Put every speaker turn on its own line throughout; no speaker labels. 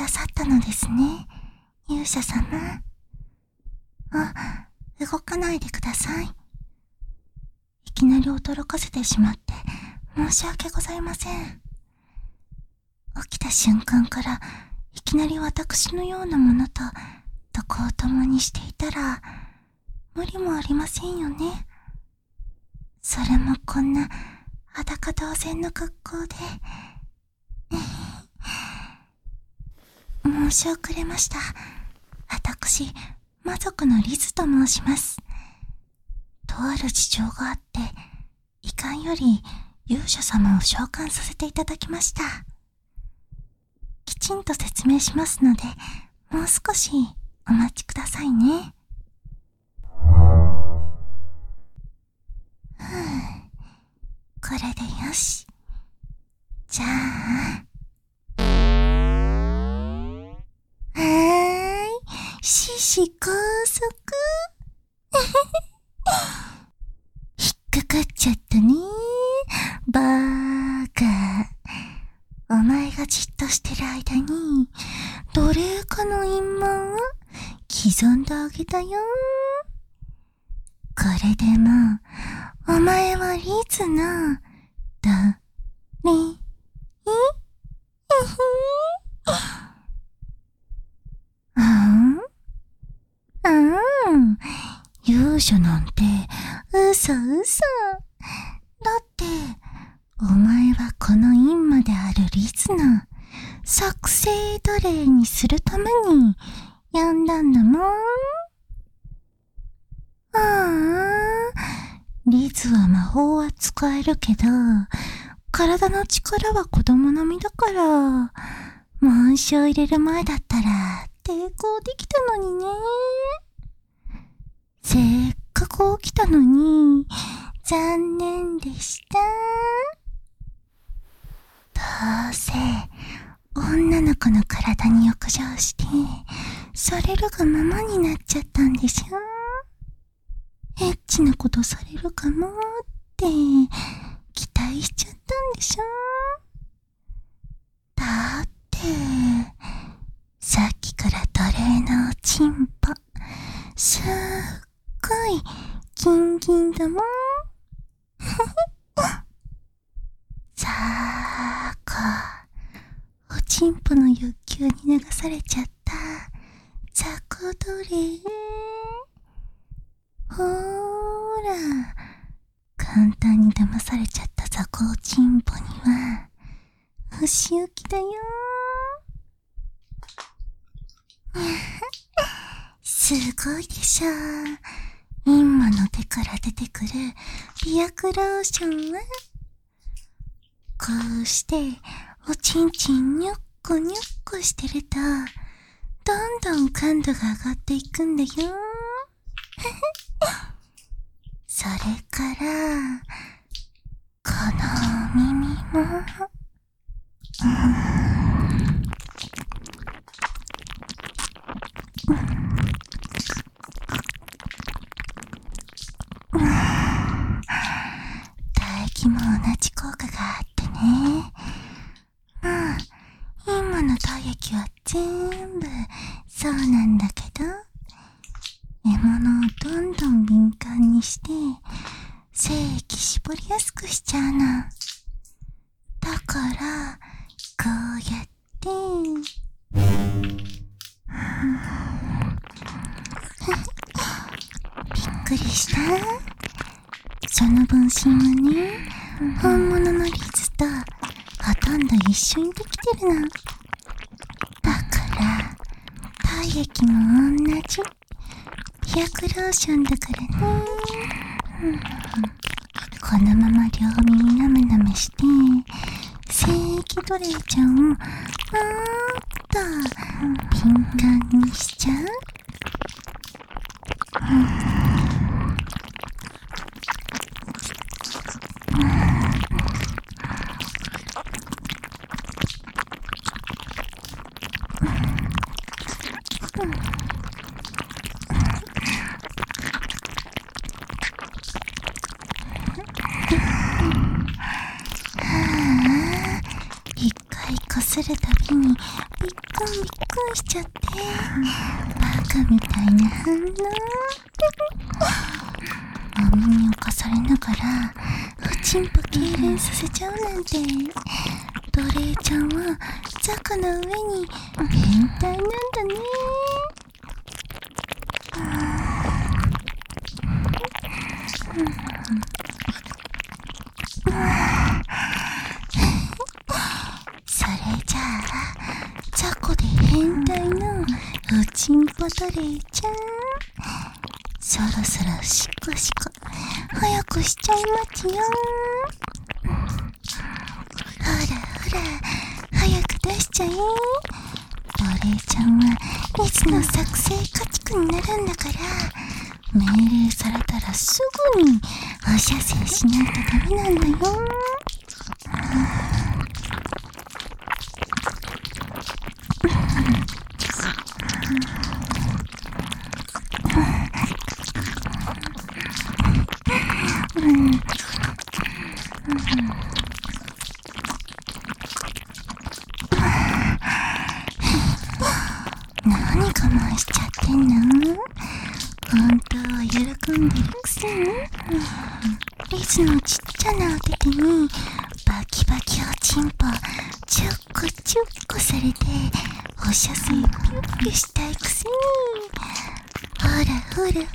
ださったのですね、勇者様。動かないでください。いきなり驚かせてしまって申し訳ございません。起きた瞬間からいきなり私のようなものと床を共にしていたら無理もありませんよね。それもこんな裸同然の格好で。申し遅れました。私、魔族のリズと申します。とある事情があって、いかんより勇者様を召喚させていただきました。きちんと説明しますので、もう少しお待ちくださいね。これでよし。じゃあ。獅子高速。引っかかっちゃったね。バーカ。お前がじっとしてる間に、奴隷かの陰謀を刻んであげたよ。これでも、お前はリズの、勇者なんて、嘘。だって、お前はこの陰魔であるリズの、作成奴隷にするために、呼んだんだもん。リズは魔法は使えるけど、体の力は子供並みだから、紋章入れる前だったら抵抗できたのにね。せっかく起きたのに、残念でした。どうせ、女の子の体に浴場して、されるがままになっちゃったんでしょ。エッチなことされるかもって期待しちゃったんでしょ。だってさっきから奴隷のおちんぽすっごいギンギンだもん。さあおちんぽの欲求に流されちゃった雑魚奴隷。ほーら、簡単に騙されちゃった雑魚チンポには、お仕置きだよ。すごいでしょ。陰魔の手から出てくる美薬ローションは、こうしておちんちんにょっこにょっこしてると、どんどん感度が上がっていくんだよ。それから、この耳も、唾液も同じ効果があってね。今の体液は全部そうなんだけど、獲物をどんどん敏感にして精液絞りやすくしちゃうの。だからこうやってびっくりした？その分身はね、本物のリズとほとんど一緒にできてるの。だから体液も同じ美薬ローションだからね。このまま両耳なめなめして精液奴隷ちゃんをもっと敏感にしちゃう。一回こすするたびにびっくんしちゃって、バカみたいな反応。お耳をかされながらおちんぽ痙攣させちゃうなんて、奴隷ちゃんはザクの上に変態なんだね。それじゃあザコで変態のおちんぽ奴隷ちゃん、そろそろシコシコ早くしちゃいますよ。ほらほら早く出しちゃえ。奴隷ちゃんはいつの作成家畜になるんだから、命令されたらすぐにお射精しないとダメなんだよ。何我慢しちゃってんの？本当は喜んでるくせに。リズのちっちゃなお手手にバキバキおちんぽちょっこちょっこされてお射精ピュッピュしたいくせに。ほらほらほら。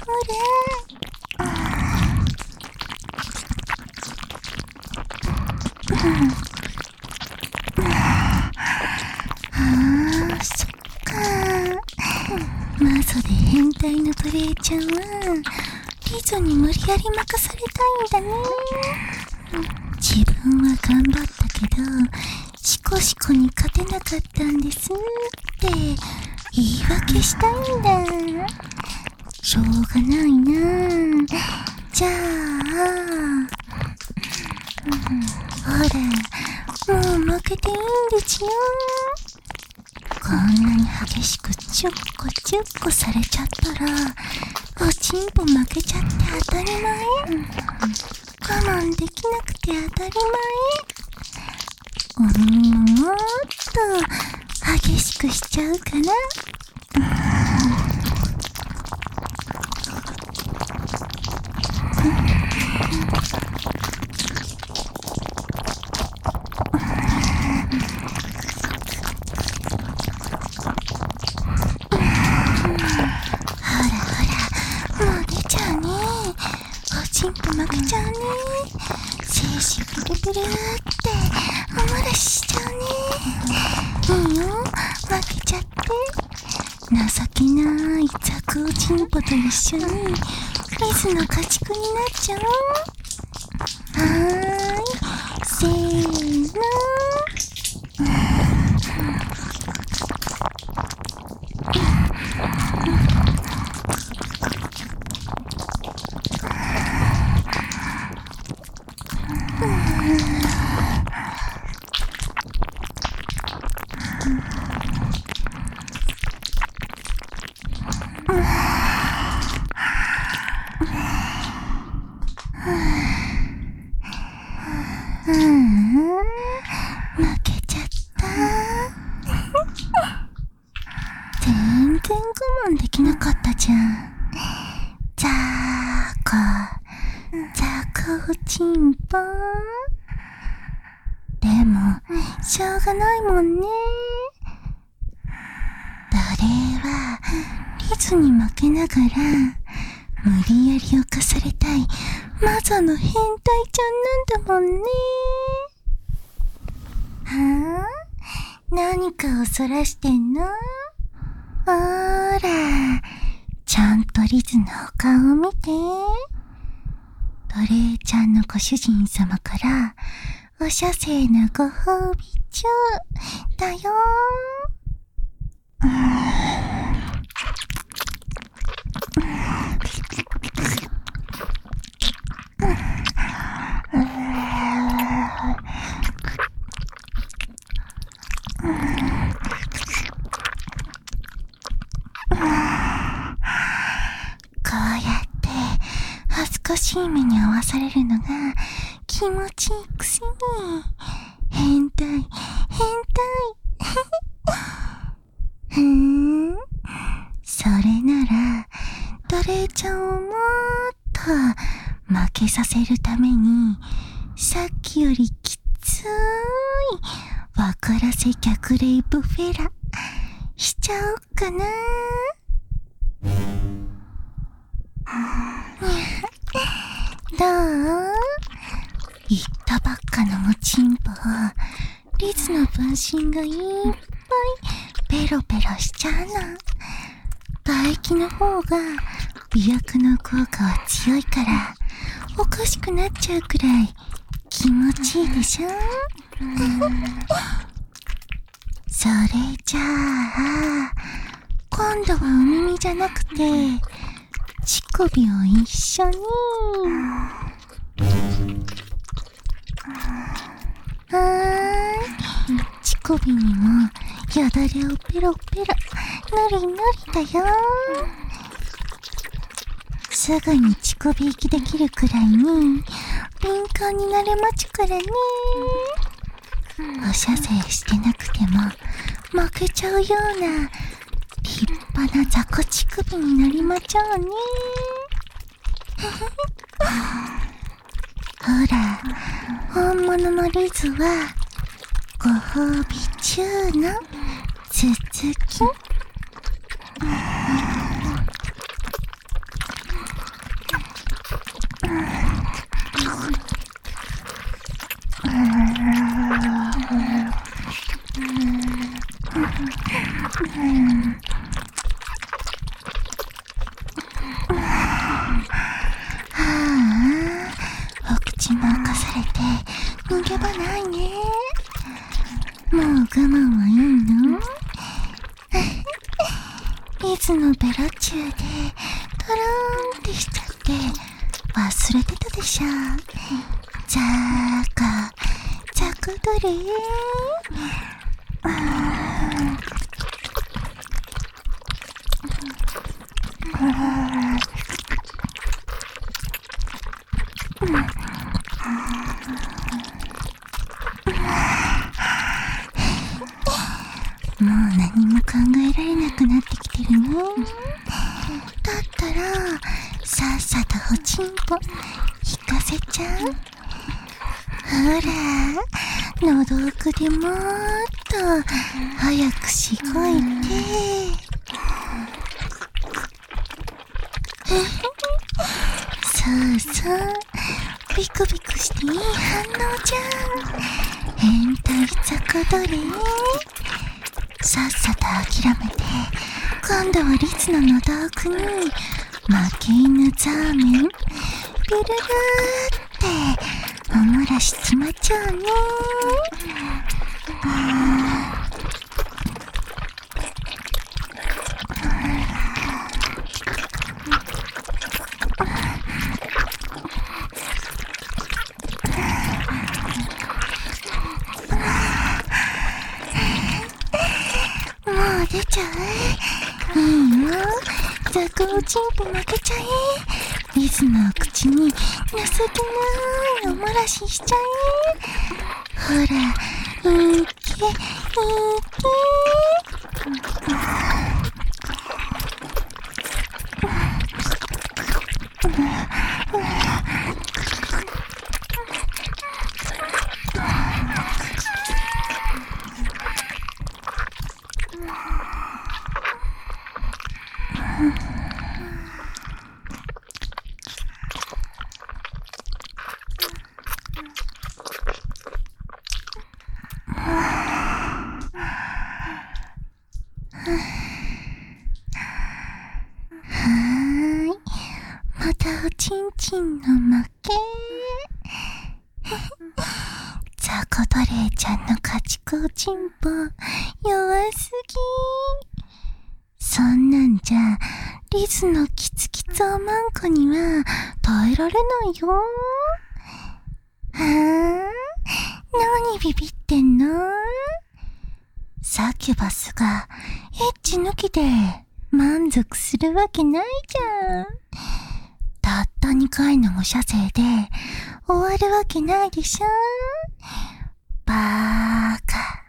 そっか。マゾで変態の奴隷ちゃんはリゾに無理やり任されたいんだね。自分は頑張ったけどシコシコに勝てなかったんですって言い訳したいんだ。しょうがないな。じゃあほら、もう負けていいんですよ。こんなに激しくチュッコチュッコされちゃったらおちんぽ負けちゃって当たり前。我慢できなくて当たり前。お耳ももっと激しくしちゃうかな。負けちゃうね。精子ブルブルってお漏らししちゃうね。いいよ、負けちゃって。情けないザクおちんぽと一緒に水の家畜になっちゃう。はーい、せーの。負けちゃった。全然我慢できなかったじゃん。ザコおちんぽ。でもしょうがないもんね。奴隷はリズに負けながら無理やり犯されたいマゾの変態ちゃんなんだもんね。はぁ？何かをそらしてんの？ほーら、ちゃんとリズのお顔を見て。奴隷ちゃんのご主人様からお射精のご褒美中だよ。こうやって恥ずかしい目に遭わされるのが気持ちいいくせに変態させるために、さっきよりきつい分からせ逆レイプフェラしちゃおっかな。どう？言ったばっかのおちんぽをリズの分身がいっぱいペロペロしちゃうの。唾液の方が美白の効果は強いからおかしくなっちゃうくらい気持ちいいでしょ。それじゃあ今度はお耳じゃなくて乳首を一緒に。乳首にもよだれをペロペロぬりぬりだよ。すぐに乳首息できるくらいに敏感になれまちゅからね。お射精してなくても負けちゃうような立派な雑魚乳首になりまちゃうね。ほら、本物のリズはご褒美中の続き。お口任されて逃げ場ないね。もう我慢はいいの？リズのベロチューでトローンってしちゃって忘れてたでしょ。ザクドリもう何も考えられなくなってきてるね。だったらさっさとおちんぽ引かせちゃう。ほら、喉奥でもっと早くしごいて。そうそう、ビクビクしていい反応じゃん。変態雑魚どれ？さっさと諦めて今度はリツの喉奥に負け犬ザーメンビルルーってお漏らしちまっちゃうね。もう出ちゃう？いいよ、雑魚おちんぽ負けちゃえ。リズの口に情けないお漏らししちゃえ。ほら、いけまたおちんちんの負け。ザコドレーちゃんの家畜おちんぽ弱すぎ。そんなんじゃリズのキツキツおまんこには耐えられないよ。何ビビってんの？サキュバスがエッチ抜きで満足するわけないじゃん。たった2回のお射精で終わるわけないでしょ。バーカ。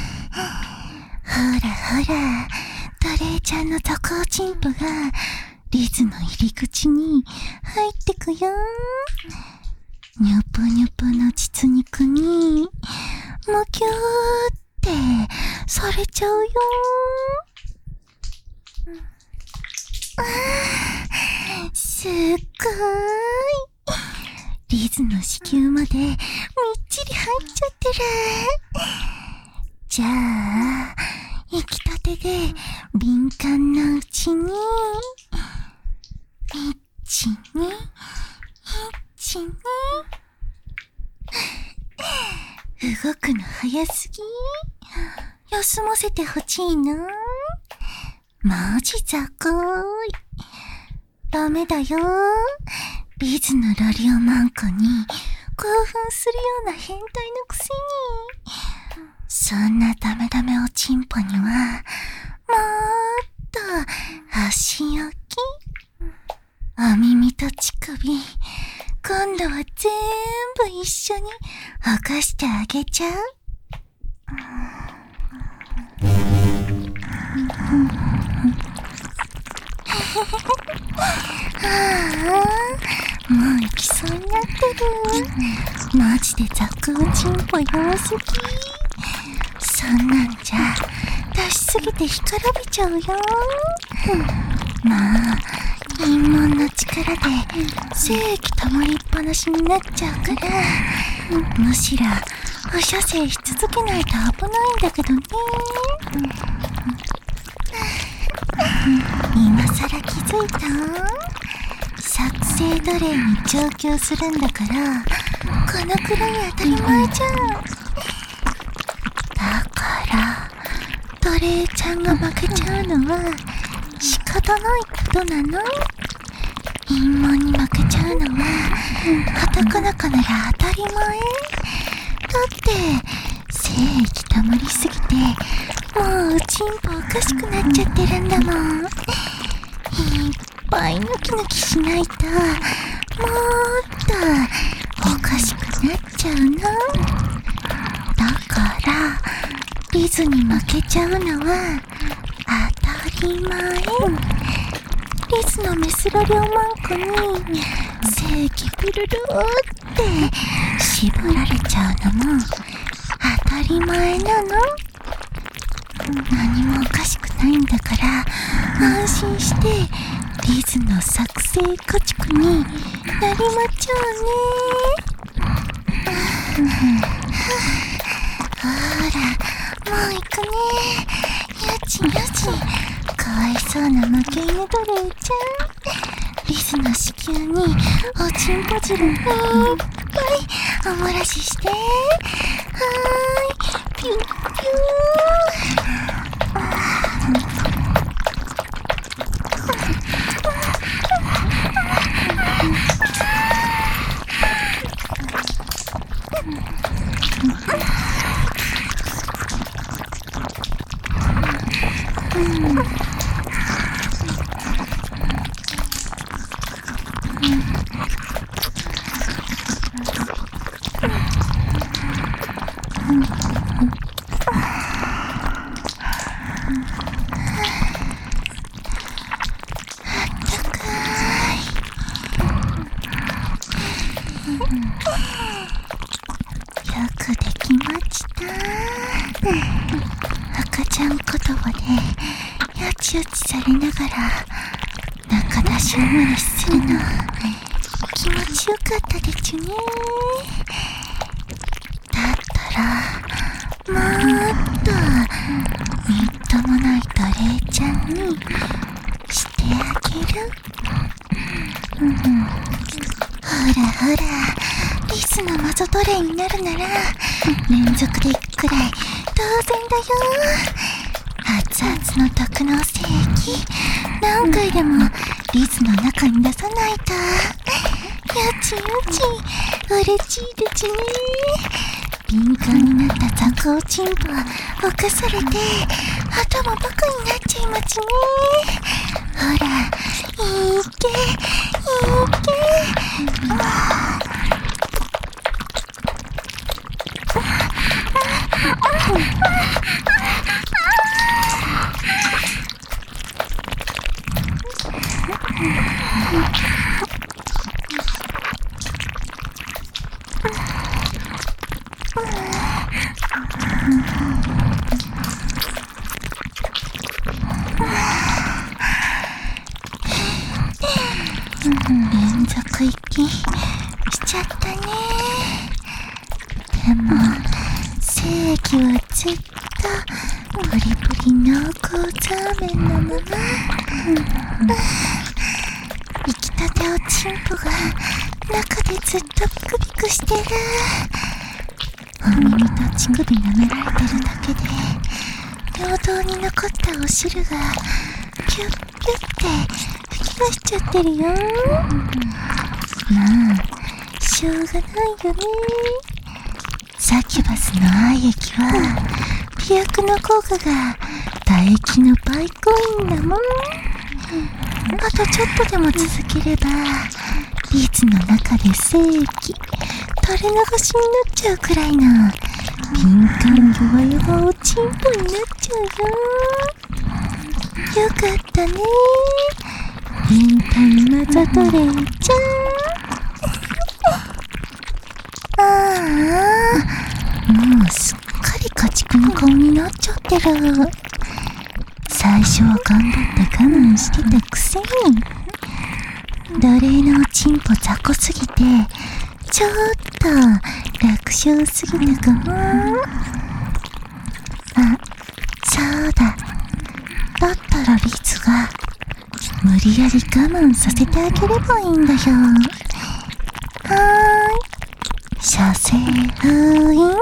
ほらほら、ドレイちゃんのゾコおちんぽがリズの入り口に入ってくよ。ニュプニュプの膣肉にむきゅーってされちゃうよ。すっごーい。リズの子宮までみっちり入っちゃってる。じゃあ、生きたてで敏感なうちに、動くの早すぎ。休ませてほしいな。マジざこーい。ダメだよ。リズのロリオマンコに興奮するような変態のくせに。そんなダメダメおちんぽには、もっと足置き。お耳と乳首、今度は全部一緒に起こしてあげちゃう。もう行きそうになってる。マジでザクおちんぽ弱すぎ。そんなんじゃ出しすぎて干からびちゃうよ。まあ陰門の力で精液溜まりっぱなしになっちゃうから、むしろ放射精し続けないと危ないんだけどね。今さら気づいた？作成奴隷に上級するんだから、このくらい当たり前じゃん。だから奴隷ちゃんが負けちゃうのは仕方ないことなの。陰謀に負けちゃうのはカタカナカなら当たり前。だって精液溜まりすぎてもうチンポおかしくなっちゃってるんだもん。いっぱいヌキヌキしないともっとおかしくなっちゃうの。だからリズに負けちゃうのは当たり前。リズのメスロリオマンコに精液ピルルって絞られちゃうのも当たり前なの。何もおかしくないんだから安心してリズの作成家畜になりまちゃうね。ほらもう行くね。よちよち。かわいそうな負け犬奴隷ちゃん。リズの子宮におちんぽ汁いっぱいおもらしして。はーい、ピュッピュよくできました。赤ちゃん言葉でよちよちされながら中出し生まれするの気持ちよかったでちゅね。だったらもっとみっともない奴隷ちゃんにしてあげる。ほらほら、リスのマゾ奴隷になるなら連続で行くくらい当然だよ。熱々の特納精液何回でもリスの中に出さないと。よちよち、嬉しいでちね。敏感になったザコウチンポは犯されて頭バカになっちゃいまちね。ほら、いけいけ。 ちゃったね。でも精液はずっとプリプリ濃厚ザーメンのまま、生きたておちんぽが中でずっとピクピクしてる。お耳と乳首舐められてるだけで平等に残ったお汁がピュッピュッて吹き出しちゃってるよ。まあしょうがないよね。サキュバスの愛液は美薬の効果が唾液の倍濃いんだもん。あとちょっとでも続ければリーツの中で精液垂れ流しになっちゃうくらいの敏感弱々おちんぽになっちゃうよ。よかったね変態マザトレイちゃん。ああ、もうすっかり家畜の顔になっちゃってる。最初は頑張って我慢してたくせに奴隷のおちんぽ雑魚すぎてちょっと楽勝すぎたかも。あ、そうだ。だったらリツが無理やり我慢させてあげればいいんだよ。はーい。射精封印。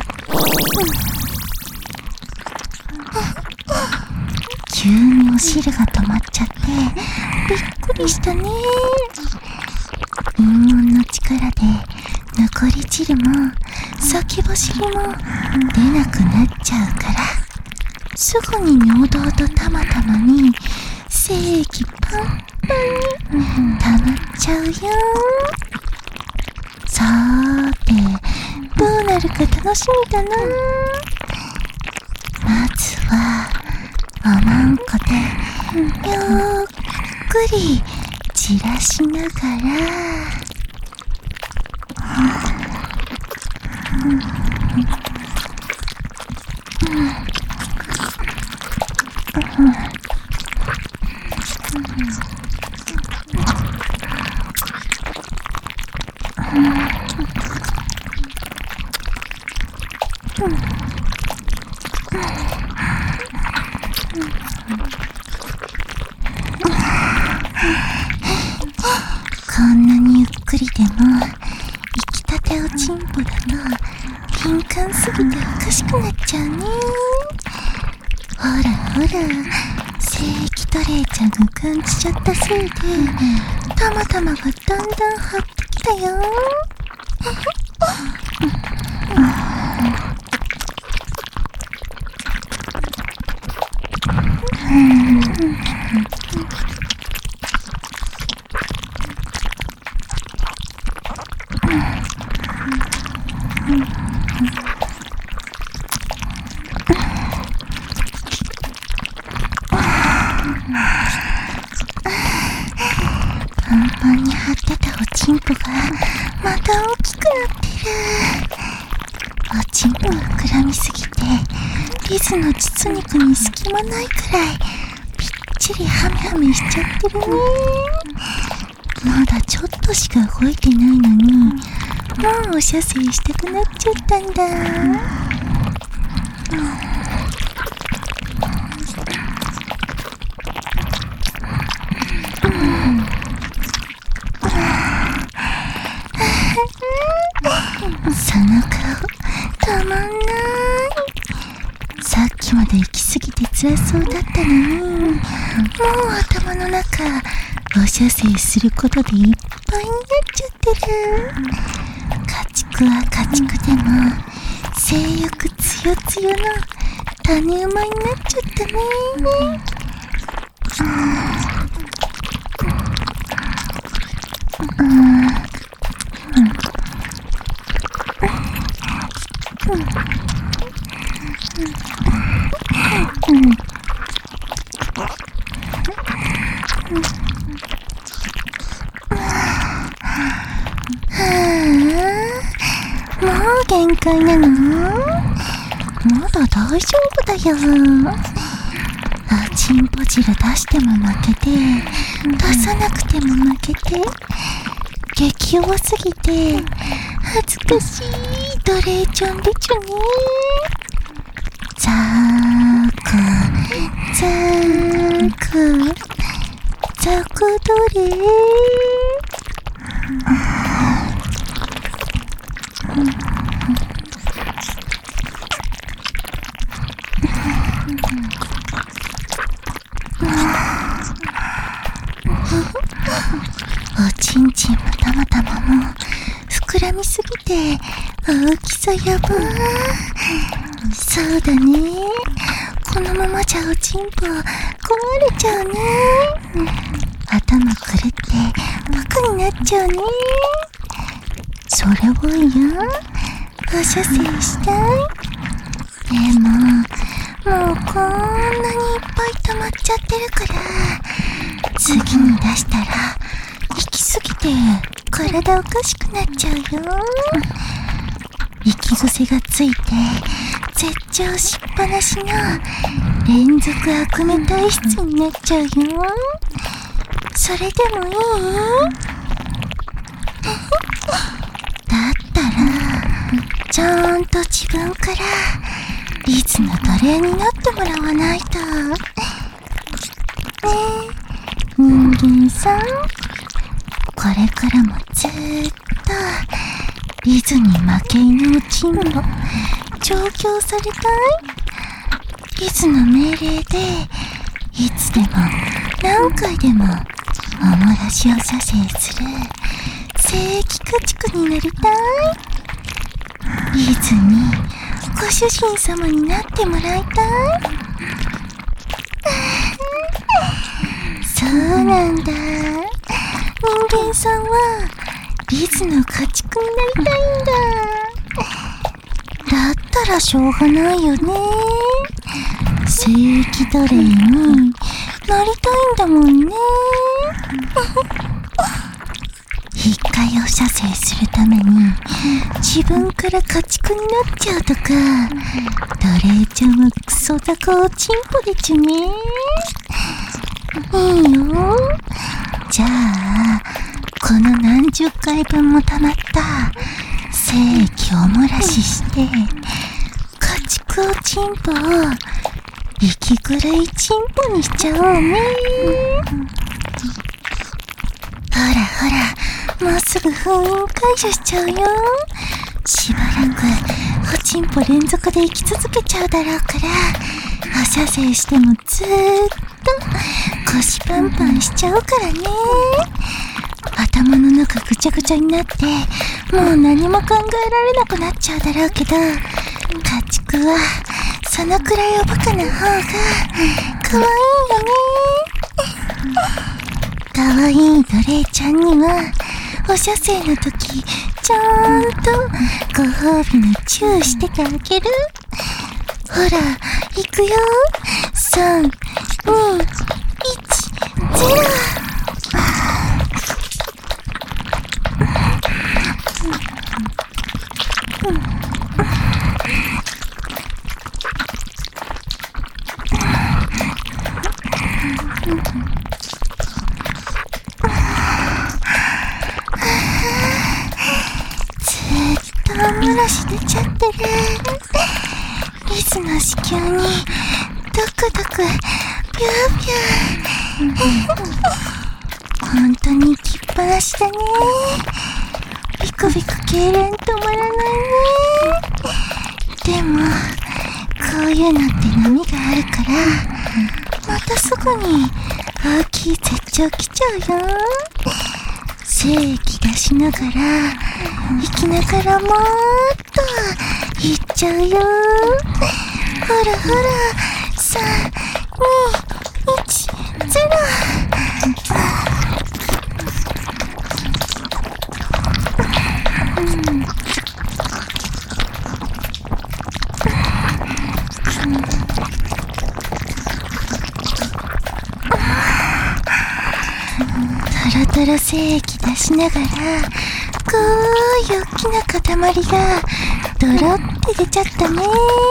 急にお汁が止まっちゃってびっくりしたね。陰門の力で残り汁も先走りも出なくなっちゃうからすぐに尿道とたまたまに精液パンパンに溜まっちゃうよ。さーてどうなるか楽しみだな。まずはおまんこでよーっくり散らしながらこんなにゆっくりでも生きたておちんぽだと敏感すぎておかしくなっちゃうね。ほらほら精液トレイちゃんが感じちゃったせいでたまたまがだんだん張ってきたよ。パンパンに張ってたおちんぽがまた大きくなってる。おちんぽが膨らみすぎてリズの膣肉に隙間ないくらいぴっちりハメハメしちゃってるね。まだちょっとしか動いてないのにもうお射精したくなっちゃったんだ。その顔たまんない。さっきまで行き過ぎて辛そうだったのにもう頭の中お射精することでいっぱいになっちゃってる。家畜は家畜でも性欲つよつよの種馬になっちゃったね。もう限界なの？まだ大丈夫だよ。おちんぽ汁出しても負けて出さなくても負けて激気弱すぎて恥ずかしいドレーちゃんでちゅね。ザークザークザクドレー。おちんちんもたまたまも膨らみすぎて大きさやばー。そうだね、このままじゃおちんぽ壊れちゃうね。頭狂ってバカになっちゃうね。それは嫌。放射線したい。でももうこんなにいっぱい溜まっちゃってるから、次に出したら行き過ぎて体おかしくなっちゃうよ。息癖がついて絶頂しっぱなしの連続悪夢体質になっちゃうよ。それでもいい？だったらちゃんと自分からリズの奴隷になってもらわないとね。人間さん、これからもずーっとリズに負け犬おちんぽ調教されたい？リズの命令でいつでも何回でもおもらしを射精する聖域家畜になりたい。リズにご主人様になってもらいたい。そうなんだ。人間さんはリズの家畜になりたいんだ。だったらしょうがないよね。聖域奴隷になりたいんだもんね。一回お射精するために自分から家畜になっちゃうとか、奴隷ちゃんはクソ高おちんぽでちゅね。いいよ。じゃあこの何十回分も溜まった精液をおもらしして家畜おちんぽを息狂いちんぽにしちゃおうね。ほらほら、もうすぐ封印解除しちゃうよ。しばらくおちんぽ連続で生き続けちゃうだろうから、お射精してもずーっと腰パンパンしちゃうからね。頭の中ぐちゃぐちゃになってもう何も考えられなくなっちゃうだろうけど、家畜はそのくらいおバカな方が可愛いよね。可愛い奴隷ちゃんにはお射精の時ちゃんとご褒美のチューしててあげる。ほら行くよ。3、2、1、0。おもらし出ちゃってる。リズの子宮にドクドクピューピュー。本当に行きっぱなしだね。ビクビク痙攣止まらないね。でもこういうのって波があるからまたすぐに大きい絶頂来ちゃうよ。精液出しながら生きながらもっといっちゃうよ。ほらほら、3、2、1、0。トロトロ精液出しながらこういう大きな塊がドロって出ちゃったね。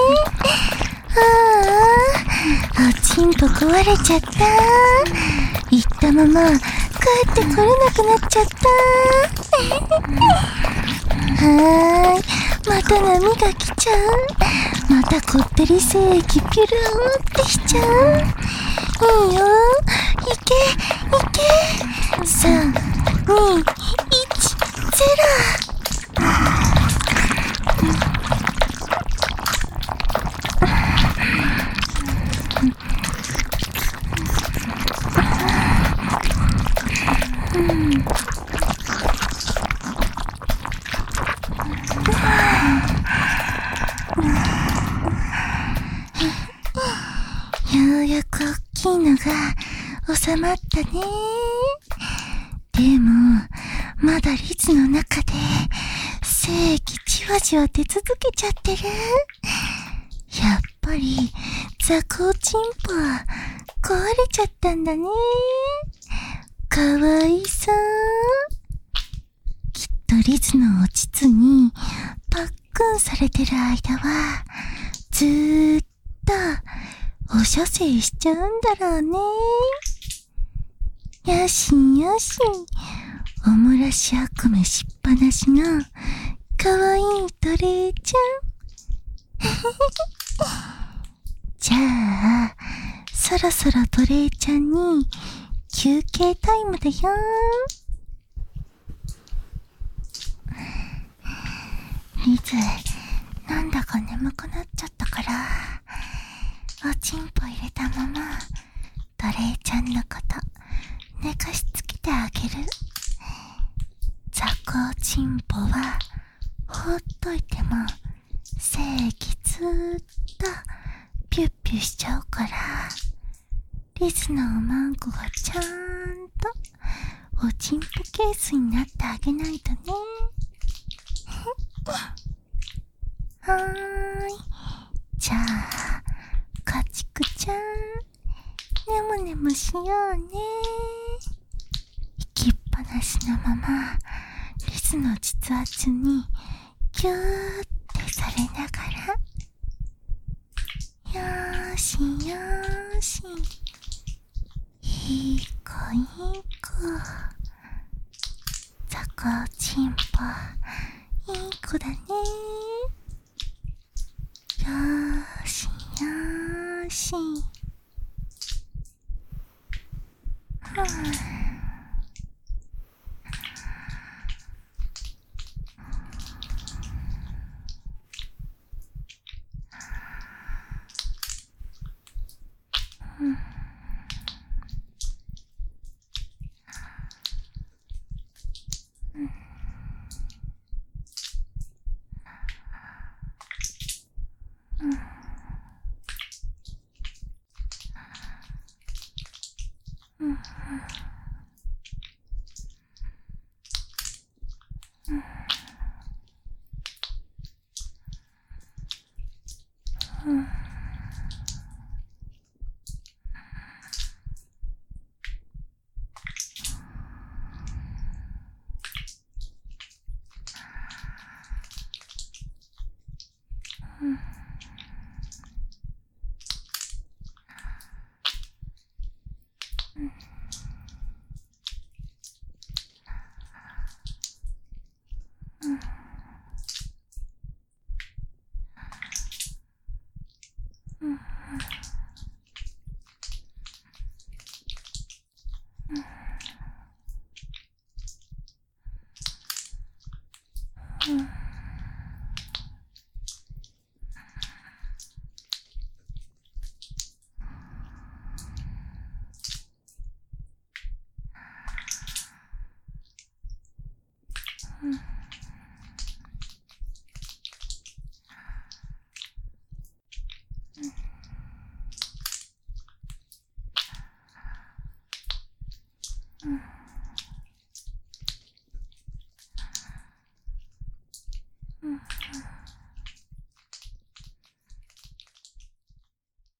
ああ、おちんぽ壊れちゃった。行ったまま帰ってこれなくなっちゃった。 はーい、また波が来ちゃう。またこってり精液ピュルーってしちゃう。いいよ、いけいけ。3、2、1、0。ようやく大きいのが収まったね。でも、まだリズの中で精液じわじわ出続けちゃってる。やっぱりザコウチンポは壊れちゃったんだね。かわいそう。きっとリズのお膣にパックンされてる間はずーっとお射精しちゃうんだろうね。よしよし、おもらし悪夢しっぱなしのかわいいトレイちゃん。じゃあ、そろそろトレイちゃんに休憩タイムだよ。リズ、なんだか眠くなっちゃったから、おちんぽ入れたままトレイちゃんのこと寝かしつけてあげる。ザコウチンポはほっといても精液ずーっとピュッピュしちゃうから、リズのおまんこがちゃんとおちんぽケースになってあげないとね。はーい、じゃあ家畜ちゃん、ねむねむしようね。行きっぱなしのままリズの実圧にギューってされながら、よーしよーし、いい子いい子、ザコウチンポいい子だね。よーしよーし。うん。